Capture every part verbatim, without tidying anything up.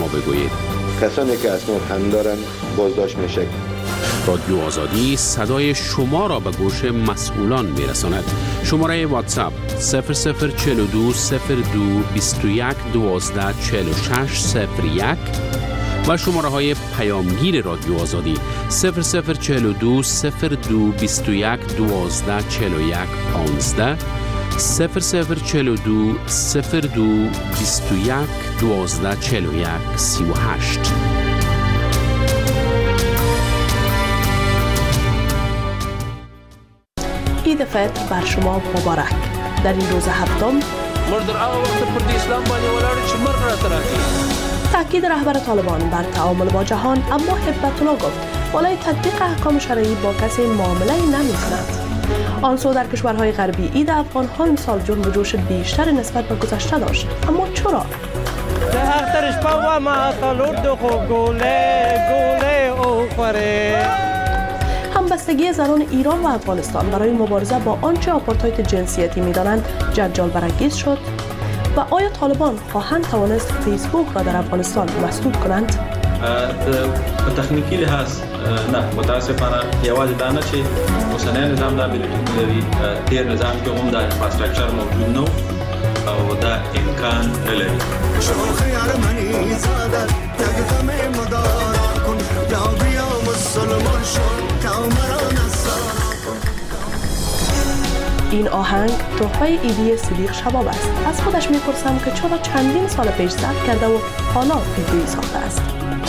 ما بگویید. کسانی که اسناد هم دارند بازداشت میشه. رادیو آزادی صدای شما را به گوش مسئولان میرساند. شماره واتساپ صفر صفر چهل و دو صفر دو بیست و یک دوازده چهل و شش صفر یک و شماره های پیامگیر رادیو آزادی صفر صفر چهل و دو صفر دو بیست و یک دوازده چهل و یک پانزده صفر صفر چهل و دو صفر دو بیست و یک دوازده چهل و یک سی و هشت. عید فطر بر شما مبارک. در این روز هفتم مردر آقا وقت پردی اسلام بانی ولاری چه مرد را تراکی تاکید رهبر طالبان بر تعامل با جهان، اما هبت الله گفت بالای تطبیق احکام شرعی با کسی معامله نمی کند. آن سو در کشورهای غربی عید افغان‌ها امسال جنب و جوش بیشتر نسبت به گذشته داشت. اما چرا؟ اخترش پاوا ما تلورد خو گوله گوله او خوره. همبستگی زنان ایران و افغانستان برای مبارزه با آنچه آپارتاید جنسیتی می‌دانند جنجال برانگیز شد و آیا طالبان خواهند توانست فیسبوک را در افغانستان مسدود کنند؟ په تخنیکی لحاظ نه، متاسفانه یوازې دا نه چې اوسنی نظام دا بریښنايي لري، تیر نظام کې هم دا انفراستراکچر موجود نه او دا امکان نه لري. این آهنگ تحفه ایدی صدیق شباب است. از خودش میپرسم که چرا چندین سال پیش ضبط کرده و حالا ویدیویی ساخته است.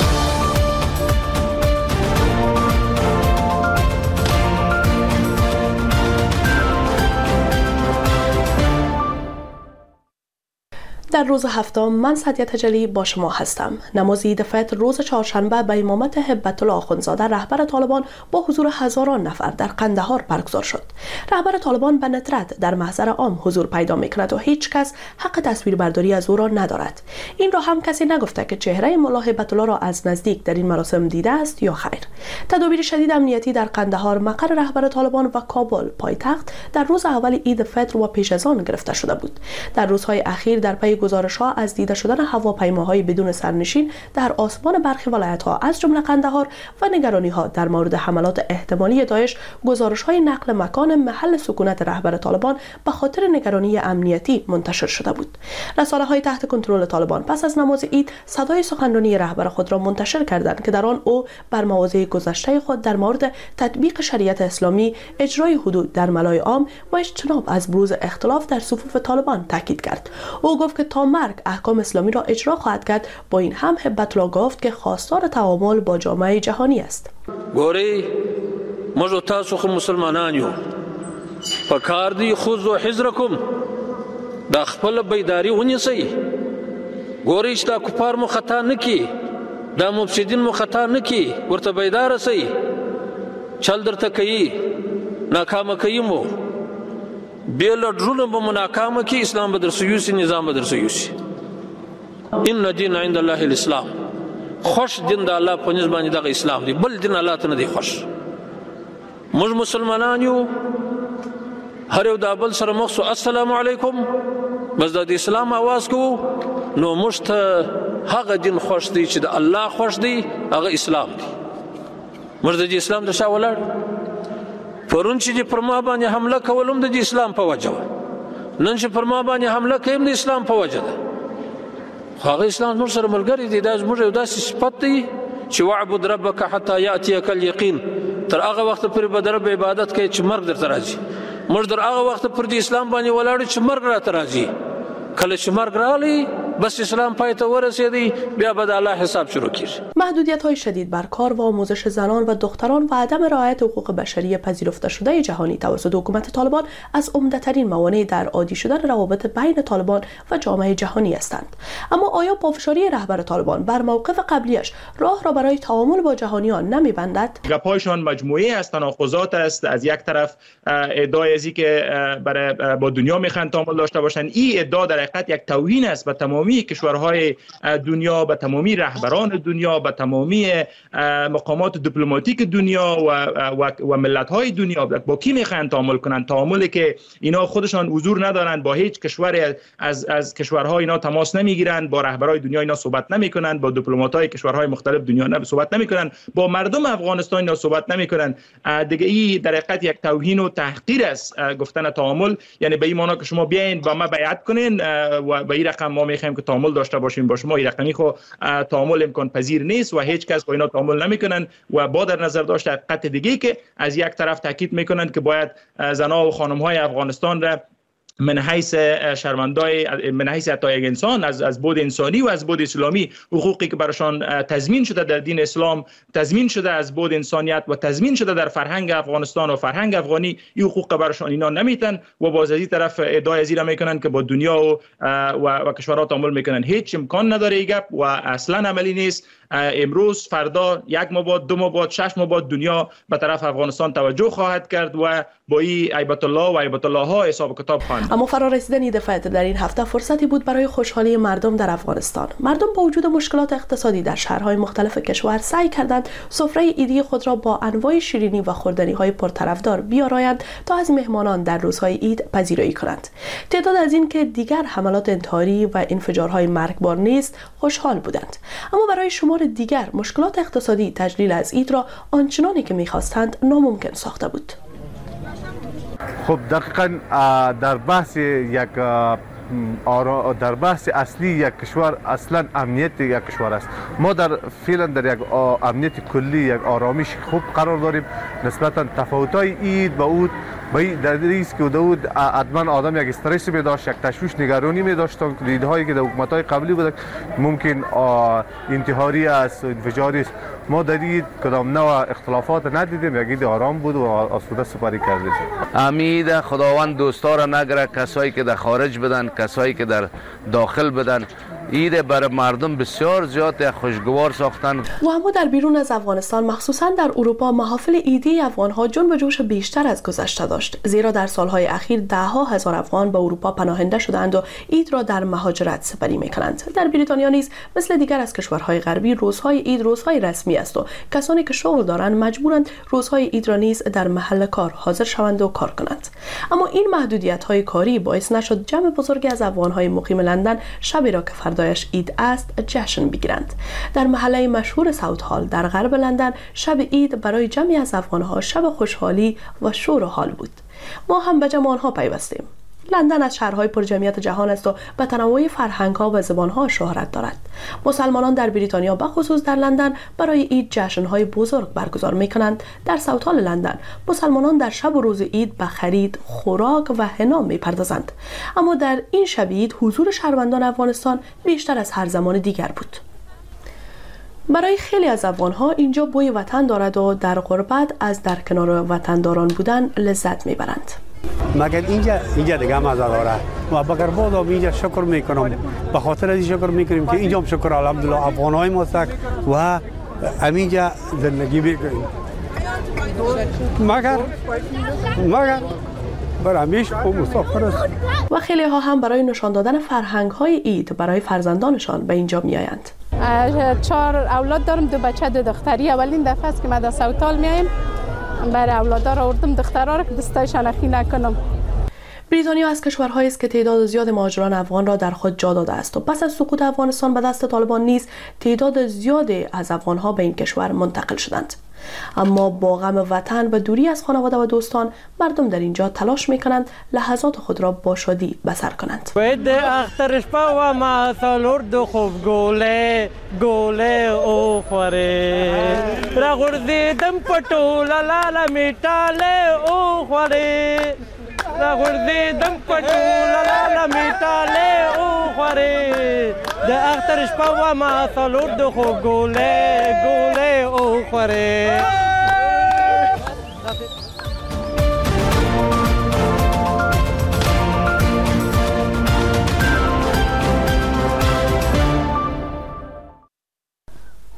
در روز هفتم من سعدیه تجلی با شما هستم. نماز عید فطر روز چهارشنبه به امامت هبت الله آخوندزاده رهبر طالبان با حضور هزاران نفر در قندهار برگزار شد. رهبر طالبان به ندرت در محضر عام حضور پیدا میکند و هیچ کس حق تصویربرداری از او را ندارد. این را هم کسی نگفته که چهره مولا هبت الله را از نزدیک در این مراسم دیده است یا خیر. تدابیر شدید امنیتی در قندهار مقر رهبر طالبان و کابل پایتخت در روز اول عید فطر و پیش از آن گرفته شده بود. در روزهای اخیر در پی گزارش‌ها از دیده شدن هواپیماهای بدون سرنشین در آسمان برخی ولایت‌ها از جمله قندهار و نگرانی‌ها در مورد حملات احتمالی داعش، گزارش‌های نقل مکان محل سکونت رهبر طالبان به خاطر نگرانی امنیتی منتشر شده بود. رسانه‌های تحت کنترل طالبان پس از نماز عید صدای سخنرانی رهبر خود را منتشر کردند که در آن او بر مواضع گذشته خود در مورد تطبیق شریعت اسلامی، اجرای حدود در ملای عام و اجتناب از بروز اختلاف در صفوف طالبان تاکید کرد. او گفت که تا مرگ احکام اسلامی را اجرا خواهد کرد. با این هم هبت الله گفت که خواستار تعامل با جامعه جهانی است. ګورئ موږ تاسو خو مسلمانان یو، پکار دی خذوا حذرکم، دا خپل بیداری ونیسئ. ګورئ چې دا کفار مو خطا نه کړي، دا مفسدین مو خطا نه کړي، ورته بیداره سئ. چل درته کوي، ناکامه کوي مو، بیل ډرونه به مو ناکامه کړي، اسلام به درسه یوسي، نظام به درسه یوسي. ان دین عند الله الاسلام، خوش دین د الله په نسبت باندې دغه اسلام دی، بل دین الله ته نه دی خوش. موږ مسلمانان یو، هر یو د بل سره مخ سو السلام علیکم، بس د اسلام आवाज کو نو موږ ته هغه دین خوش دی چې د الله خوش دی، هغه اسلام دی. موږ د اسلام د شا ولر پرون چې پر ما باندې حمله کولم د اسلام په وجه، نن چې پر ما باندې حمله کوي د اسلام په وجه ده. هغه اسلام موږ سره ملګری دی، دا موږ یو داسې صفت دی چې وعبد ربک حتی یاتیک الیقین، تر هغه وخت پورې به د رب عبادت کوي چې مرګ درته راځي. موږ در هغه وخت پر د اسلام باندې ولاړ چې مرګ راته راځي. کله چې مرګ رالی بس اسلام پای ته ورسیدی، بیا به د الله حساب شروع کیږي. محدودیت‌های شدید بر کار و آموزش زنان و دختران و عدم رعایت حقوق بشری پذیرفته شده جهانی توسط حکومت طالبان از عمده‌ترین موانع در عادی شدن روابط بین طالبان و جامعه جهانی هستند. اما آیا پافشاری رهبر طالبان بر موقف قبلیش راه را برای تعامل با جهانیان نمی‌بندد؟ گپ‌هایشان مجموعه از تناقضات است. از یک طرف ادعای ازی که برای با دنیا میخوان تعامل داشته باشند، این ادعا در حقیقت یک توهین است به تمام تمامی کشورهای دنیا، به تمامی رهبران دنیا، به تمامی مقامات دیپلماتیک دنیا و و, و ملت‌های دنیا با کی میخوان تعامل کنند؟ تعاملی که اینا خودشان حضور ندارند، با هیچ کشور از از کشورها اینا تماس نمیگیرند، با رهبرای دنیا اینا صحبت نمیکنند، با دیپلمات‌های کشورهای مختلف دنیا نه صحبت نمیکنند، با مردم افغانستان اینا صحبت نمیکنند. دیگه این در حقیقت یک توهین و تحقیر است گفتن تعامل، یعنی به این معنی که شما بیاین با ما بیعت کنین و به این رقم ما میخوایم که تعامل داشته باشیم با شما. این رقمی خو تعامل امکان پذیر نیست و هیچ کس با اینا تعامل نمیکنن. و با در نظر داشت حقیقت دیگه که از یک طرف تاکید میکنند که باید زنها و خانم‌های افغانستان را من حیث شرمندای من حیث حتی یک انسان از از بود انسانی و از بود اسلامی حقوقی که برشان تضمین شده در دین اسلام، تضمین شده از بود انسانیت و تضمین شده در فرهنگ افغانستان و فرهنگ افغانی، این حقوق برشان اینا نمیتن و باز از این طرف ادعای زیر میکنن که با دنیا و و, و کشورها تعامل میکنن. هیچ امکان نداره این گپ و اصلا عملی نیست. امروز فردا یک ماه بعد، دو ماه بعد، شش ماه بعد دنیا به طرف افغانستان توجه خواهد کرد و با این ایبت الله و ایبت الله ها حساب کتاب خواهند. اما فرارسیدن عید فطر در این هفته فرصتی بود برای خوشحالی مردم در افغانستان. مردم با وجود مشکلات اقتصادی در شهرهای مختلف کشور سعی کردند سفره عیدی خود را با انواع شیرینی و خوردنی‌های پرطرفدار بیارایند تا از مهمانان در روزهای عید پذیرایی کنند. تعداد از این که دیگر حملات انتحاری و انفجارهای مرگبار نیست خوشحال بودند. اما برای شمار دیگر مشکلات اقتصادی تجلیل از عید را آنچنانی که می‌خواستند ناممکن ساخته بود. خب دقیقاً در بحث یک در بحث اصلی یک کشور اصلا امنیت یک کشور است. ما در فعلا در یک امنیت کلی، یک آرامش خوب قرار داریم. نسبتا تفاوت‌های عید با اود بایی در ریسک که داود حتما آدم یک استرس می داشت، یک تشویش نگرانی می داشت. دیدهایی که در حکومت‌های قبلی بود ممکن انتحاری است، انفجاری است. ما در این کدام نوع اختلافات ندیدیم. یک عید آرام بود و آسوده سپری کردیم. امید خداوند دوستا را نگره، کسایی که در خارج بدن، کسایی که در داخل بدن. عید برای مردم بسیار زیاد خوشگوار ساختن. و اما در بیرون از افغانستان، مخصوصا در اروپا، محافل عیدی افغان‌ها جنب و جوش بیشتر از گذشته داشت، زیرا در سالهای اخیر ده ها هزار افغان به اروپا پناهنده شدند و عید را در مهاجرت سپری می‌کنند. در بریتانیا نیز مثل دیگر از کشورهای غربی روزهای عید روزهای رسمی است و کسانی که شغل دارند مجبورند روزهای عید را نیز در محل کار حاضر شوند و کار کنند. اما این محدودیت‌های کاری باعث نشد جمع بزرگی از افغان‌های مقیم لندن شبی را که فردایش عید است جشن بگیرند. در محله مشهور ساوت هال در غرب لندن شب عید برای جمعی از افغان‌ها شب خوشحالی و شور و حال بود. ما هم به جمع آنها پیوستیم. لندن از شهرهای پرجمعیت جهان است و به تنوع فرهنگ‌ها و زبان‌ها شهرت دارد. مسلمانان در بریتانیا به خصوص در لندن برای عید جشن‌های بزرگ برگزار می‌کنند. در ساوت هال لندن مسلمانان در شب و روز عید به خرید، خوراک و حنا می‌پردازند. اما در این شب عید حضور شهروندان افغانستان بیشتر از هر زمان دیگر بود. برای خیلی از افغان‌ها اینجا بوی وطن دارد و در غربت از در کنار وطنداران بودن لذت می‌برند. مگر اینجا اینجا دیگه مزه داره و بگر بادا اینجا شکر میکنم، به خاطر از شکر میکنیم که اینجا هم شکر الحمدلله افغانای ما سک و همینجا زندگی میکنیم. مگر مگر بر همیشه خوب مسافر است. و خیلی ها هم برای نشان دادن فرهنگ های عید برای فرزندانشان به اینجا میآیند. چهار اولاد دارم، دو بچه دو دختری. اولین دفعه است که ما در ساوت هال میایم. برای اولادا را آوردم، دخترها را که دستایشان اخی نکنم. بریتانیا از کشورهایی است که تعداد زیاد مهاجران افغان را در خود جا داده است و پس از سقوط افغانستان به دست طالبان نیز تعداد زیادی از افغانها به این کشور منتقل شدند. اما با غم وطن و دوری از خانواده و دوستان، مردم در اینجا تلاش میکنند لحظات خود را با شادی بسر کنند. باید اخترش پا و ما سالورد خوب گوله گوله او خوره را غرزیدم پتو لالا میتاله او خوره را غرزیدم پتو لالا میتاله او خوره د اخترش پا و ما سالورد خوب گوله گوله او خوره.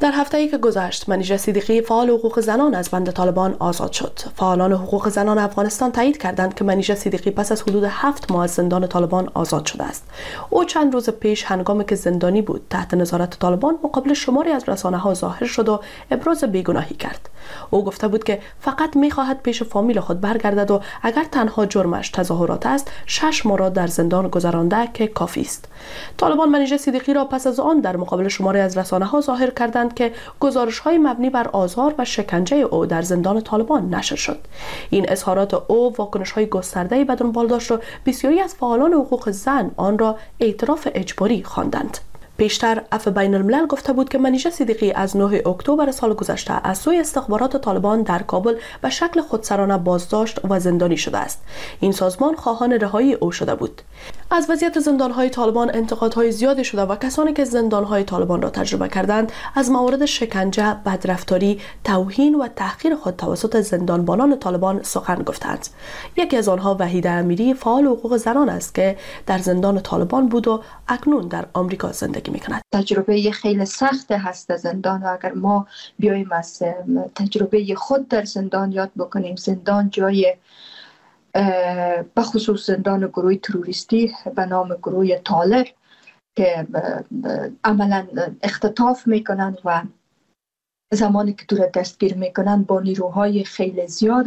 در هفته‌ای که گذشت منیژه صدیقی فعال حقوق زنان از بند طالبان آزاد شد. فعالان حقوق زنان افغانستان تایید کردند که منیژه صدیقی پس از حدود هفت ماه از زندان طالبان آزاد شده است. او چند روز پیش هنگامی که زندانی بود تحت نظارت طالبان مقابل شماری از رسانه‌ها ظاهر شد و ابراز بیگناهی کرد. او گفته بود که فقط می‌خواهد پیش فامیل خود برگردد و اگر تنها جرمش تظاهرات است شش ماه را در زندان گذرانده که کافی است. طالبان منیژه صدیقی را پس از آن در مقابل شماری از رسانه‌ها ظاهر کردند که گزارش‌های مبنی بر آزار و شکنجه او در زندان طالبان نشر شد. این اظهارات او واکنش‌های گسترده‌ای به دنبال داشت و بسیاری از فعالان حقوق زن آن را اعتراف اجباری خواندند. پیشتر عفو بین الملل گفته بود که منیژه صدیقی از نه اکتبر سال گذشته از سوی استخبارات طالبان در کابل به شکل خودسرانه بازداشت و زندانی شده است. این سازمان خواهان رهایی او شده بود. از وضعیت زندان‌های طالبان انتقادهای زیادی شده و کسانی که زندان‌های طالبان را تجربه کردند از موارد شکنجه، بدرفتاری، توهین و تحقیر خود توسط زندانبانان طالبان سخن گفتند. یکی از آنها وحیده امیری فعال حقوق زنان است که در زندان طالبان بود و اکنون در آمریکا زندگی می‌کند. تجربه خیلی سخت هست زندان و اگر ما بیایم از تجربه خود در زندان یاد بکنیم، زندان جای به خصوص زندان گروه تروریستی به نام گروه طالب که عملا اختطاف میکنند و زمانی که تو را دستگیر میکنند با نیروهای خیلی زیاد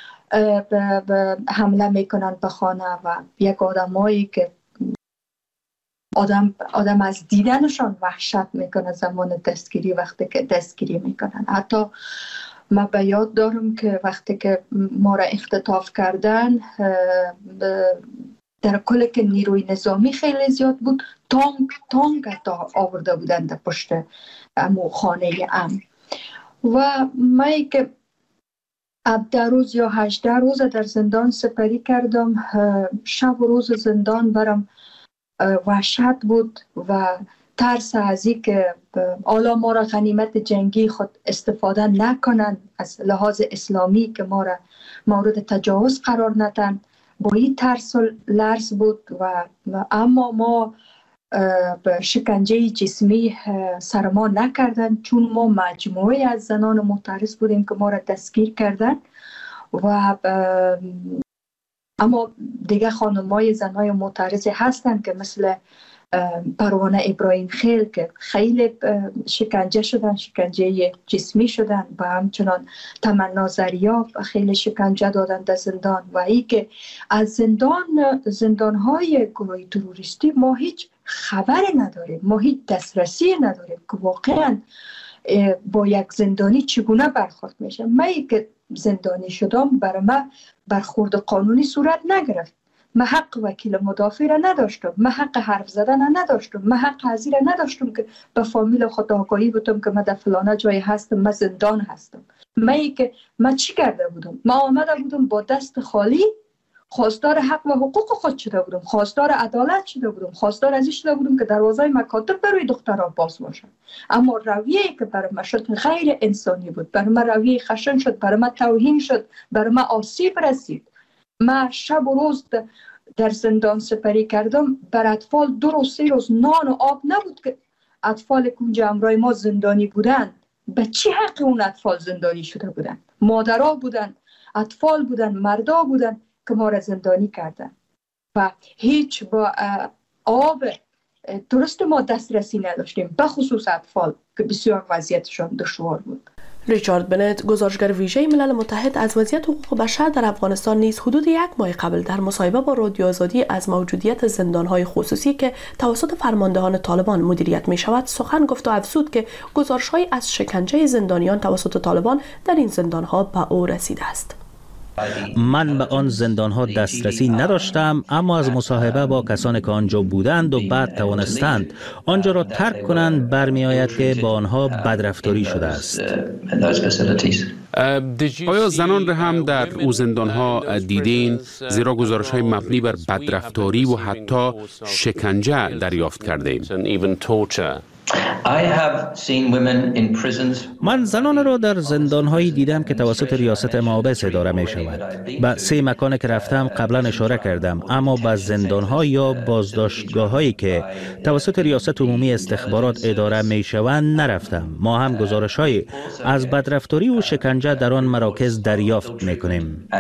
حمله میکنند به خانه و یک آدمایی که آدم آدم از دیدنشان وحشت میکنه زمان دستگیری وقتی که دستگیری میکنن. حتی من به یاد دارم که وقتی که ما را اختطاف کردن در کل که نیروی نظامی خیلی زیاد بود، تانک تانک آورده بودن در پشت امو خانه ام و من که هفده روز یا هجده روز در زندان سپری کردم. شب و روز زندان برام وحشت بود و ترس از این که حالا ما را غنیمت جنگی خود استفاده نکنند، از لحاظ اسلامی که ما را مورد تجاوز قرار ندن، با این ترس و لرز بود و اما ما به شکنجه جسمی سر ما نکردن چون ما مجموعه از زنان معترض بودیم که ما را دستگیر کردن و اما دیگه خانمای زنای معترض هستن که مثل پروانه ابراهیم خیل که خیلی شکنجه شدن، شکنجه جسمی شدن و همچنان تمنا زریاب خیلی شکنجه دادن در زندان و ای که از زندان زندانهای گروه تروریستی ما هیچ خبر نداریم، ما هیچ دسترسی نداریم که واقعا با یک زندانی چگونه برخورد میشه. من که زندانی شدم برای من برخورد قانونی صورت نگرفت. من حق وکیل مدافع را نداشتم، من حق حرف زدن نداشتم، من حق حاضر نداشتم که به فامیل خود آگاهی بدم که من در فلانه جای هستم، من زندان هستم. من که من چی کرده بودم؟ من آمده بودم با دست خالی، خواستار حق و حقوق خود شده بودم، خواستار عدالت شده بودم، خواستار از این شده بودم که دروازه مکاتب برای دخترها باز باشن. اما رویه‌ای که برای من شد غیر انسانی بود، برای من رویه خشن شد، برای من توهین شد، برای من آسیب رسید. من شب و روز در زندان سپری کردم، بر اطفال دو روز سه روز نان و آب نبود که اطفال کنج امرای ما زندانی بودن. به چی حق اون اطفال زندانی شده بودن؟ مادرها بودن، اطفال بودن، مردا بودن که ما را زندانی کردن و هیچ با آب درست ما دسترسی نداشتیم، به خصوص اطفال که بسیار وضعیتشان دشوار بود. ریچارد بنت، گزارشگر ویژه ملل متحد از وضعیت حقوق بشر در افغانستان نیز حدود یک ماه قبل در مصاحبه با رادیو آزادی از موجودیت زندان‌های خصوصی که توسط فرماندهان طالبان مدیریت می‌شود سخن گفت و افزود که گزارش‌هایی از شکنجه زندانیان توسط طالبان در این زندان‌ها به او رسیده است. من به آن زندان‌ها دسترسی نداشتم، اما از مصاحبه با کسانی که آنجا بودند و بعد توانستند آنجا را ترک کنند برمی آید که با آنها بدرفتاری شده است. آیا زنان را هم در او زندان‌ها دیدین؟ زیرا گزارش‌های مبنی بر بدرفتاری و حتی شکنجه دریافت کردیم. من زنان را در زندان‌هایی دیدم که توسط ریاست مابس اداره می شود. به سه مکان که رفتم قبلا اشاره کردم، اما به زندان‌ها یا بازداشتگاه‌هایی که توسط ریاست عمومی استخبارات اداره می شوند نرفتم. ما هم گزارش‌های از بدرفتاری و شکنجه در آن مراکز دریافت می کنیم.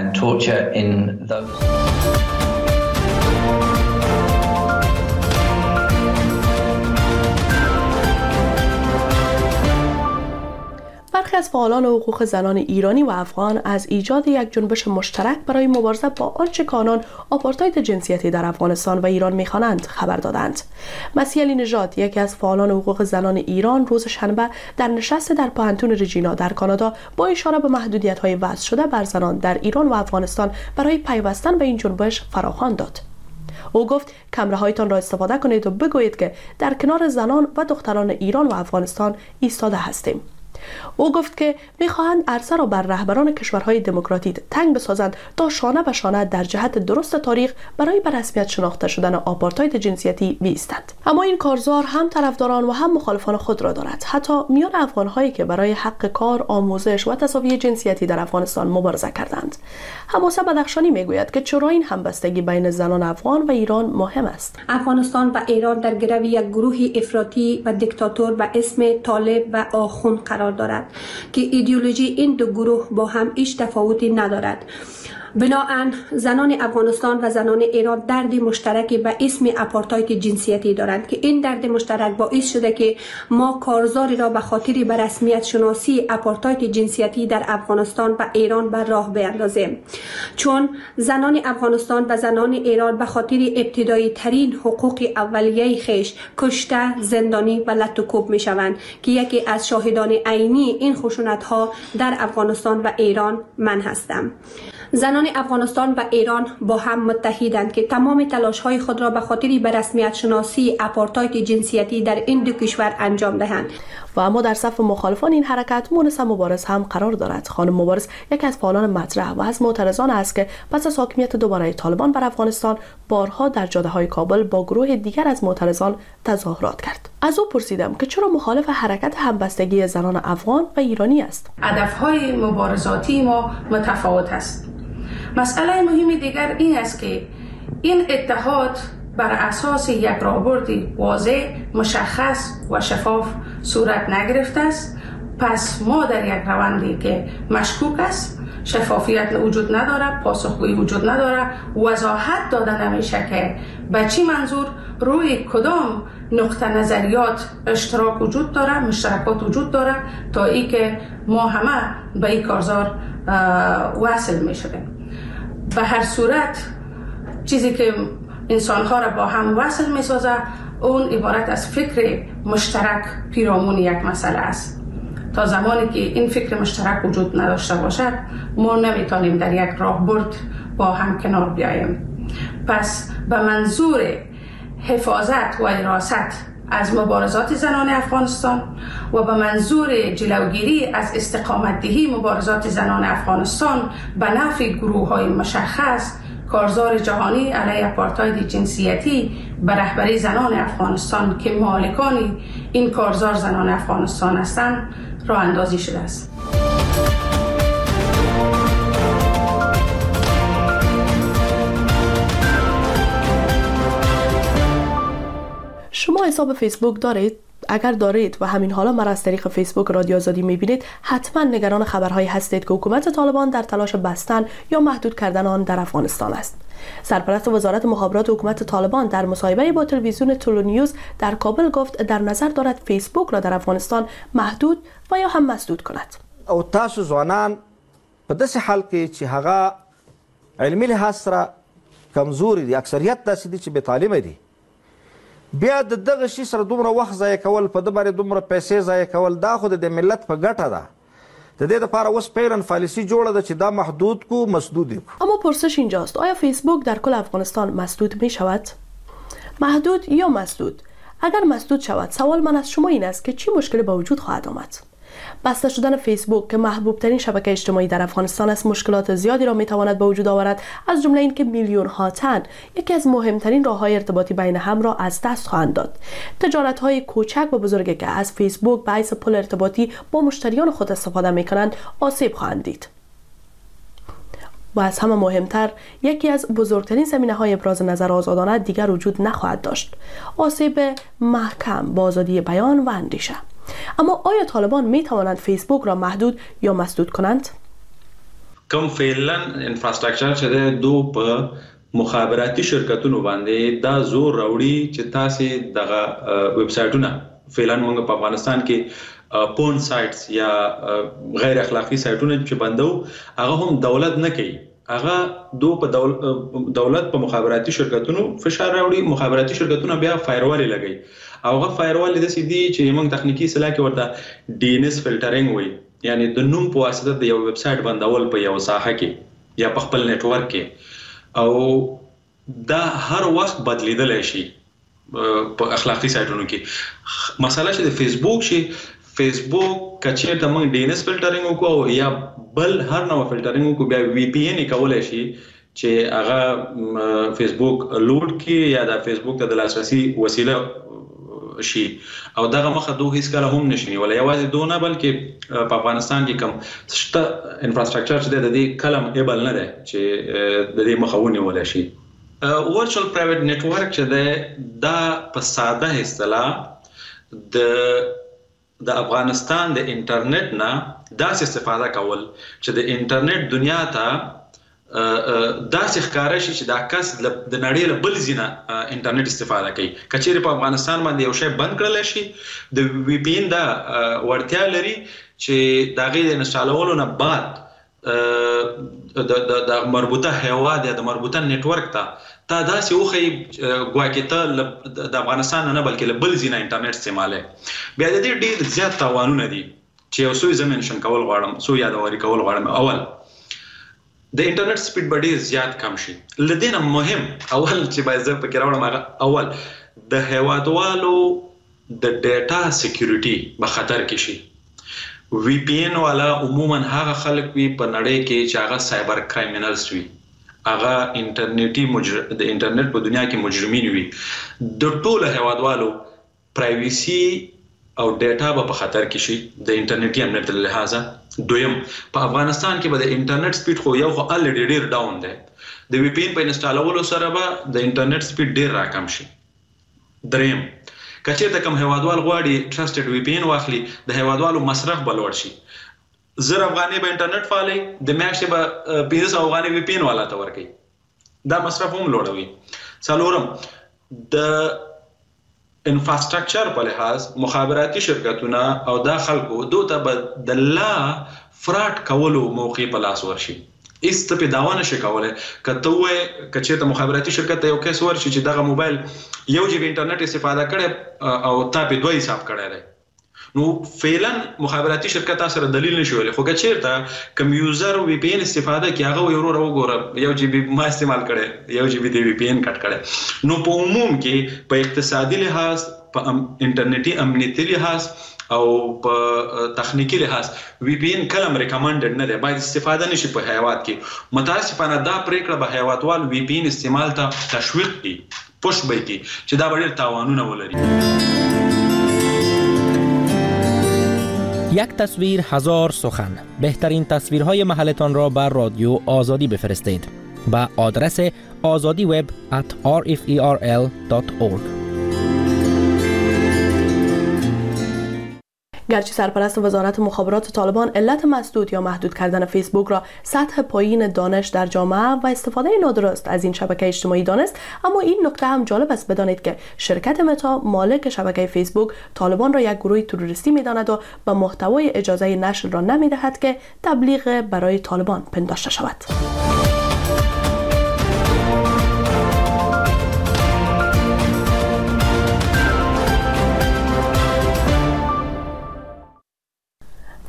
برخی از فعالان حقوق زنان ایرانی و افغان از ایجاد یک جنبش مشترک برای مبارزه با آنچه که آنان آپارتاید جنسیتی در افغانستان و ایران می‌خوانند خبر دادند. مسیح علی نژاد، یکی از فعالان حقوق زنان ایران، روز شنبه در نشست در پانتون رجینا در کانادا با اشاره به محدودیت‌های وضع شده بر زنان در ایران و افغانستان برای پیوستن به این جنبش فراخوان داد. او گفت کمره‌هایتان را استفاده کنید و بگویید که در کنار زنان و دختران ایران و افغانستان ایستاده هستیم. او گفت که می‌خواهند عرصه را بر رهبران کشورهای دموکراتیک تنگ بسازند تا شانه به شانه در جهت درست تاریخ برای به رسمیت شناخته شدن آپارتاید جنسیتی بایستند. اما این کارزار هم طرفداران و هم مخالفان خود را دارد، حتی میان افغان‌هایی که برای حق کار، آموزش و تساوی جنسیتی در افغانستان مبارزه کردند. حماسه بدخشانی میگوید که چرا این همبستگی بین زنان افغان و ایران مهم است. افغانستان و ایران در گرو یک گروه افراطی و دیکتاتور به اسم طالب و آخوند قرار دارد که ایدئولوژی این دو گروه با هم هیچ تفاوتی ندارد. بنابراین زنان افغانستان و زنان ایران درد مشترکی به اسم آپارتاید جنسیتی دارند که این درد مشترک باعث شده که ما کارزاری را به خاطر به رسمیت شناسی آپارتاید جنسیتی در افغانستان و ایران بر راه بیاندازیم، چون زنان افغانستان و زنان ایران به خاطر ابتدایی ترین حقوق اولیه خیش کشته، زندانی و لطوکوب می شوند که یکی از شاهدان عینی این خشونت ها در افغانستان و ایران من هستم. زنان افغانستان و ایران با هم متحدند که تمام تلاش‌های خود را به خاطر به رسمیت شناسی آپارتاید جنسیتی در این دو کشور انجام دهند. و اما در صف مخالفان این حرکت مونس مبارز هم قرار دارد. خانم مبارز یکی از فعالان مطرح و از معترضان است که پس از حاکمیت دوباره طالبان بر افغانستان بارها در جاده‌های کابل با گروه دیگر از معترضان تظاهرات کرد. از او پرسیدم که چرا مخالف حرکت همبستگی زنان افغان و ایرانی است. هدف‌های مبارزاتی ما متفاوت است. مسئله مهم دیگر این است که این اتحاد بر اساس یک راهبرد واضح، مشخص و شفاف صورت نگرفته است. پس ما در یک روندی که مشکوک است، شفافیت وجود نداره، پاسخگویی وجود نداره، وضاحت داده نمیشه که به چی منظور روی کدام نقطه نظریات اشتراک وجود داره، مشترکات وجود داره، تا ای که ما همه به این کارزار وصل می شدیم. به هر صورت چیزی که انسان‌ها را با هم وصل می‌سازه اون عبارت از فکر مشترک پیرامون یک مسئله است. تا زمانی که این فکر مشترک وجود نداشته باشد ما نمیتونیم در یک راهبرد با هم کنار بیاییم. پس به منظور حفاظت و حراست از مبارزات زنان افغانستان و به منظور جلوگیری از استقامت دهی مبارزات زنان افغانستان به نفع گروه‌های مشخص، کارزار جهانی علیه آپارتاید جنسیتی به رهبری زنان افغانستان که مالکان این کارزار زنان افغانستان هستند راه اندازی شده است. شما حساب فیسبوک دارید؟ اگر دارید و همین حالا مرا از طریق فیسبوک رادیو آزادی میبینید، حتما نگران خبرهایی هستید که حکومت طالبان در تلاش بستن یا محدود کردن آن در افغانستان است. سرپرست وزارت مخابرات حکومت طالبان در مصاحبه با تلویزیون تولو نیوز در کابل گفت در نظر دارد فیسبوک را در افغانستان محدود و یا هم مسدود کند. او تاسو ځوانان په داسې حال کې چې هغه علمي لحاظ سره کمزوري دي، اکثریت داسې دي چې بې تعلیمه دي، بیا د دغه شي سره دومره وخت ضایع کول، په ده باندې دومره پیسې ضایع کول، دا خو د ملت په ګټه ده. د دې لپاره اوس پیرن پالیسی جوړه ده چې دا محدود کو مسدود کو. اما پرسش اینجاست، آیا فیسبوک در کل افغانستان مسدود می شود؟ محدود یا مسدود؟ اگر مسدود شود، سوال من از شما این است که چی مشکلی به وجود خواهد آمد؟ بسته شدن فیسبوک که محبوب ترین شبکه اجتماعی در افغانستان است مشکلات زیادی را میتواند به وجود آورد، از جمله اینکه میلیون ها تن یکی از مهمترین راههای ارتباطی بین هم را از دست خواهند داد. تجارت های کوچک و بزرگی که از فیسبوک به حیث پل ارتباطی با مشتریان خود استفاده میکنند آسیب خواهند دید. و از همه مهمتر، یکی از بزرگترین زمینه‌های ابراز نظر آزادانه دیگر وجود نخواهد داشت: آسیب محکم با آزادی بیان و اندیشه. اما آیا طالبان می توانند فیسبوک را محدود یا مسدود کنند؟ کوم فعلا انفراستراکچر چې د دو په مخابراتي شرکتونو باندې دا زور راوړي چې تاسو دغه ویب سایټونه فعلا موږ په افغانستان کې پون سایټس یا غیر اخلاقی سایټونه چې بندو هغه هم دولت نه کوي، هغه دو په دولت په مخابراتي شرکتونو فشار راوړي، مخابراتي شرکتونه بیا فایروال لګي او هغه فایروال د سیدي چې موږ تخنیکی اصطلاح کې ورته ډي ان اس فلټرینګ وایي، یعنی د نوم په واسطه د یو ویب سایټ بندول په یو ساحه کې یا په خپل نت ورک کې، او دا هر وخت بدلیدل شي په اخلاقی سایټونو کې. مسله چې د فیسبوک شي، فیسبوک کچې ته موږ ډي ان اس فلټرینګ وکړو یا بل هر نوع فلټرینګ وکړو، بیا وی پی ان کولای شي چې هغه فیسبوک لوډ کړي یا د فیسبوک ته د لاسرسي وسیله شي، او دغه مخه دوه هیڅ کله هم نشي ولا یوازې دونه بلکې په افغانستان کې کم شته انفراستراکچر چې د دې کلم ایبل نه ده چې د دې مخاوني ولا شي. ورچوال پرایویټ نتورک چې ده دا په ساده اصطلاح د د افغانستان د انټرنیټ نه داسې استفاده کول چې د انټرنیټ دنیا ته داسې ښکاره شي چې دا کس د نړۍ له بل ځای نه انټرنیټ استفاده کوي. که چیرې په افغانستان باندې یو شی بند کړلی شي، د وی پی ان دا وړتیا لري چې د هغې د انسټالولو نه بعد د مربوطه هیواد یا د مربوطه نتورک ته تا داسې وښیي ګواکې ته د افغانستان نه بلکې له بل ځای نه انټرنیټ استعمالوي. بیا د دې ډېر زیات تاوانونه دي چې یو څو یې زه منشن کول غواړم، څو یادواري کول غواړم. اول د انټرنیټ سپیډ به ډېر زیات کم شي. له دې نه مهم اول چې باید زه پکې راوړم هغه اول د هیوادوالو د ډیټا سکیورټي به خطر کې شي. وی پی ان والا عموما هغه خلک وي په نړۍ کې چې هغه سایبر کرایمینلز وي، هغه انټرنیټي مجر... د انټرنیټ په دنیا کې مجرمین وي. د ټولو هیوادوالو پرایویسي او ډیټا به په خطر کې شي د انټرنیټي امنیت له لحاظه. دویم، په افغانستان کې به د انټرنیټ سپیډ خو یو خو الریډي ډیر ډاون دی، د وی پی ان په انسټالولو سره به د انټرنیټ سپیډ ډیر راکم شي. دریم، کچېرته کوم هیوادوال غواړي ټرسټډ وی پی ان واخلي، د هیوادوالو مصرف به لوړ شي. زر افغانۍ به انټرنیټ فعالوي، د میاشتې به پنځه سوه افغانۍ وی پی ان والا ته ورکوي، دا مصرف هم لوړوي. څلورم، د انفراستراکچر په لحاظ مخابراتي شرکتونه او دا خلکو دو ته به د لا فراډ کولو موقع په لاس ورشي. هیڅ ته پې دعوا نشي کولی. که ته ووایې که چېرته مخابراتي شرکت ته یو کیس ورشي چې دغه موبایل یو جی بي انټرنیټ استفاده کړی او تا پې دوه حساب کړی دی، نو فعلا مخابراتي شرکت تا سره دلیل نشي ویلی. خو که چېرته کوم یوزر وی پی ان استفاده کړي، هغه وایي وروره وګوره یو جی بي ما استعمال کړی، یو جی بي د وی پی ان کټ کړی. نو په عموم کې په اقتصادي لحاظ، په انټرنیټي امنیتي لحاظ او په تخنیکی لحاظ وی پی ان کلم ریکمنډډ نه دی، باید استفاده نشي په هیواد کې. متاسفانه دا پریکړه به هیوادوال وی پی ان استعمال ته تشویق کړي، پوش به کړي چې دا به ډېر تاوانونه ولري. یک تصویر هزار سخن. بهترین تصویرهای محلتان را بر رادیو آزادی بفرستید به آدرس آزادی وب ات آر اف ای آر ال دات اورگ. گرچه سرپرست وزارت مخابرات طالبان علت مسدود یا محدود کردن فیسبوک را سطح پایین دانش در جامعه و استفاده نادرست از این شبکه اجتماعی دانست، اما این نکته هم جالب است بدانید که شرکت متا مالک شبکه فیسبوک طالبان را یک گروه تروریستی می‌داند و به محتوای اجازه نشر را نمی‌دهد که تبلیغ برای طالبان پنداشته شود.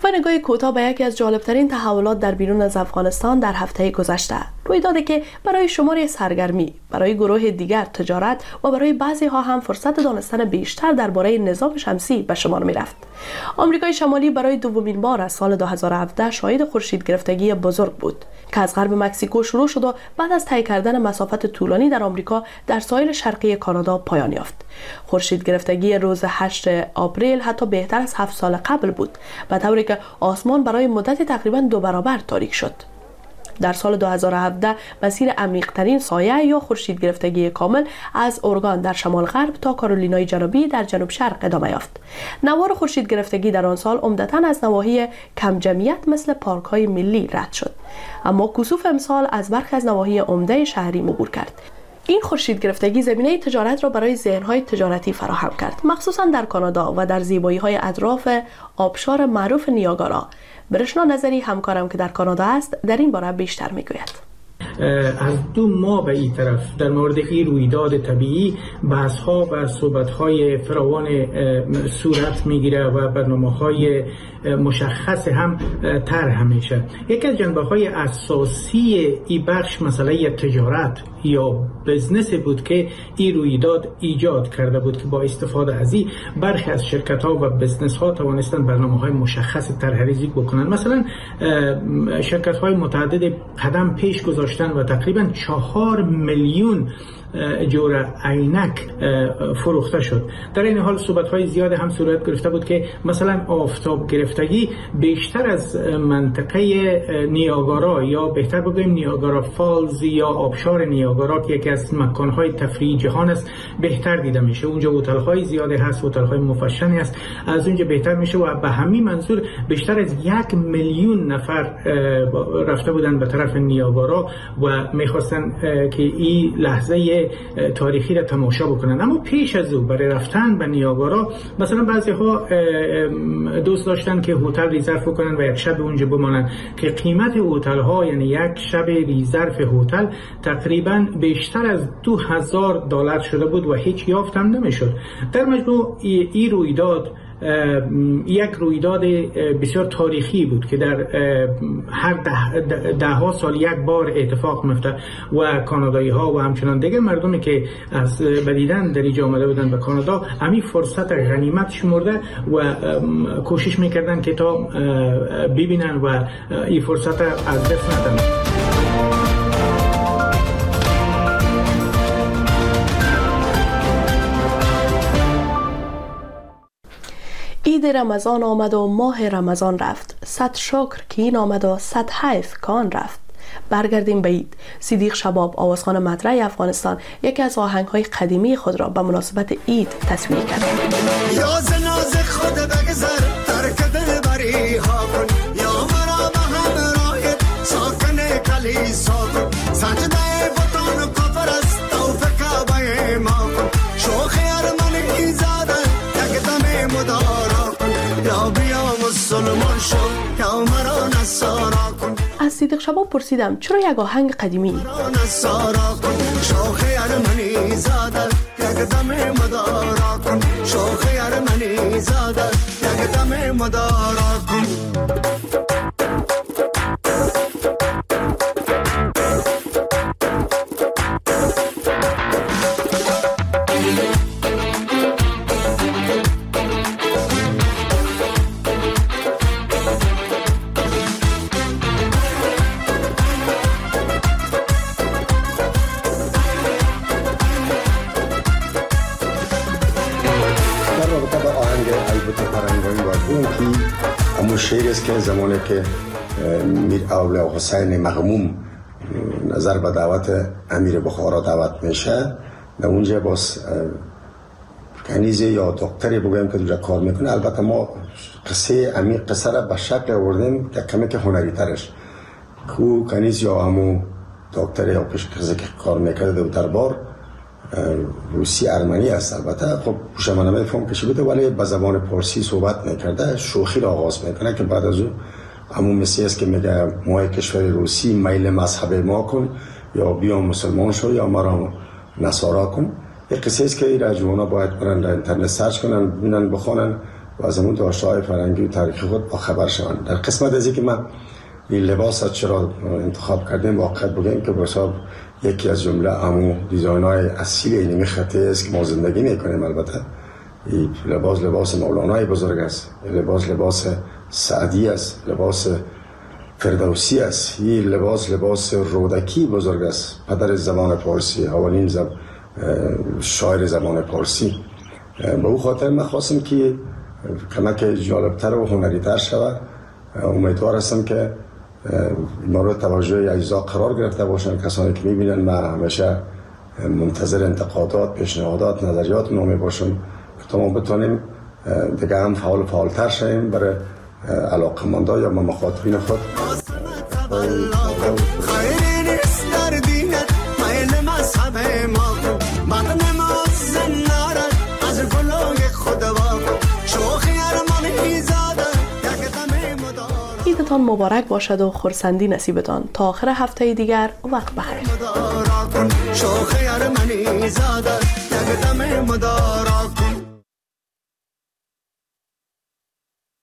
و نگاهی کوتاه به یکی از جالبترین تحولات در بیرون از افغانستان در هفته گذشته، رویدادی که برای شماری سرگرمی، برای گروه دیگر تجارت و برای بعضی ها هم فرصت دانستن بیشتر درباره نظام شمسی به شمار می رفت. آمریکای شمالی برای دومین بار از سال دو هزار و هفده شاهد خورشید گرفتگی بزرگ بود که از غرب مکزیکو شروع شد و بعد از طی کردن مسافت طولانی در آمریکا در ساحل شرقی کانادا پایان یافت. خورشید گرفتگی روز هشتم آپریل حتی بهتر از هفت سال قبل بود، به طوری که آسمان برای مدت تقریباً دو برابر تاریک شد. در سال دو هزار و هفده مسیر عمیق‌ترین سایه یا خورشید گرفتگی کامل از اورگان در شمال غرب تا کارولینای جنوبی در جنوب شرق ادامه یافت. نوار خورشید گرفتگی در آن سال عمدتاً از نواحی کم جمعیت مثل پارک‌های ملی رد شد، اما کسوف امسال از برخی از نواحی عمده شهری عبور کرد. این خورشید گرفتگی زمینه تجارت را برای ذهن‌های تجارتی فراهم کرد، مخصوصاً در کانادا و در زیبایی‌های اطراف آبشار معروف نیاگارا. برشنا نظری همکارم که در کانادا است در این باره بیشتر میگوید. از دو ماه به این طرف در مورد این رویداد طبیعی بحث‌ها و صحبت‌های فراوان صورت می‌گیره و برنامه‌های مشخص هم طرح میشه. یکی از جنبه‌های اساسی این بخش مسئله تجارت یا بزنس بود که این رویداد ایجاد کرده بود که با استفاده از این برخی از شرکت‌ها و بزنس‌ها توانستن برنامه‌های مشخص طرح‌ریزی بکنن. مثلا شرکت‌های متعدد قدم پیش گذاشتن و تقریبا چهار میلیون جور عینک فروخته شد. در این حال صحبت‌های زیاد هم صورت گرفته بود که مثلا آفتاب گرفتگی بیشتر از منطقه نیاگارا یا بهتر بگویم نیاگارا فالز یا آبشار نیاگارا که یکی از مکان‌های تفریحی جهان است بهتر دیده میشه. اونجا هتل‌های زیادی هست، هتل‌های مفشنی هست، از اونجا بهتر میشه و به همین منظور بیشتر از یک میلیون نفر رفته بودن به طرف نیاگارا و می‌خواستن که این لحظه تاریخی را تماشا بکنن. اما پیش از او برای رفتن به نیاگارا مثلا بعضی ها دوست داشتن که هتل ریزرو بکنن و یک شب اونجا بمانن که قیمت هتل ها یعنی یک شب ریزرو هتل تقریبا بیشتر از دو هزار دلار شده بود و هیچ یافت هم نمیشد. در مجموع این رویداد یک رویداد بسیار تاریخی بود که در هر ده, ده, ده ها سال یک بار اتفاق میفته و کانادایی ها و همچنان دیگر مردمی که از بدیدن در اینجا آمده بودن به کانادا همین فرصت غنیمت شمرده و کوشش میکردن که تا ببینن و این فرصت از دست ندن. عید رمضان آمد و ماه رمضان رفت، صد شکر که این آمد و صد حیف کان رفت. برگردیم به عید. صدیق شباب، آوازخوان مطرح افغانستان، یکی از آهنگ‌های قدیمی خود را به مناسبت عید تصویر کرد. یا زناز خود بگذر ترک دل بری ها کن، یا مرا به همراهت ساکن کلیسا کن، سجده بتان و کفر است توف کعبه ما کن، شوخ ارمن ایزاده یک دم مدارا کن، یا بیا مسلمان شو یا مرا نصارا کن. از صدیق شباب پرسیدم چرا یک آهنگ قدیمی؟ نصارا کن، شوخ ارمنی زاده یک دم مدارا کن، شوخ ارمنی زاده یک دم مدارا کن. شعر است که زمانی که میر اولیاء حسین مغموم نظر به دعوت امیر بخارا دعوت میشه، در اونجا باز کنیزی یا دکتری بگویم که دوجا کار میکنه. البته ما قصه امی قصه را به شکل آوردیم که کمی که هنری ترش کو کنیز یا همو دکتر یا پیشکسوتی که کار میکرده در دربار روسی ارمنی است. البته خب پوشمانه فهم کشی بوده ولی به زبان پارسی صحبت میکرده، شوخی را آغاز میکنه که بعد از او همون مثلی است که میگه ما کشور روسی میل مذهب ما کن یا بیا مسلمان شو یا مرا نصارا کن. یک قصه است که این جوانا باید برن در اینترنت سرچ کنن، ببینن، بخونن و از اون داشته‌های فرهنگی و تاریخی خود با خبر شوند. در قسمت از اینکه من این لباس چرا انتخاب کردیم واقعا بگیم که برساب یکی از جمله امو دیزاین‌های اصیل اینمی خطه است که ما زندگی میکنیم. البته این لباس لباس مولانای بزرگ است، لباس لباس سعدی است، لباس فردوسی است، این لباس لباس رودکی بزرگ است، پدر زبان پارسی، اولین زب... شاعر زبان پارسی. به او خاطر من خواستم که کمک جالبتر و هنریتر شود. امیدوار هستم که مورد توجه اجزا قرار گرفته باشن کسانی که میبینن. من همیشه منتظر انتقادات، پیشنهادات، نظریات نامی باشم تا ما بتونیم دیگه هم فعال فعالتر شویم برای علاقمندا یا مخاطبین خود. عیدتان مبارک باشد و خرسندی نصیبتان. تا آخر هفته دیگر وقت بخیر.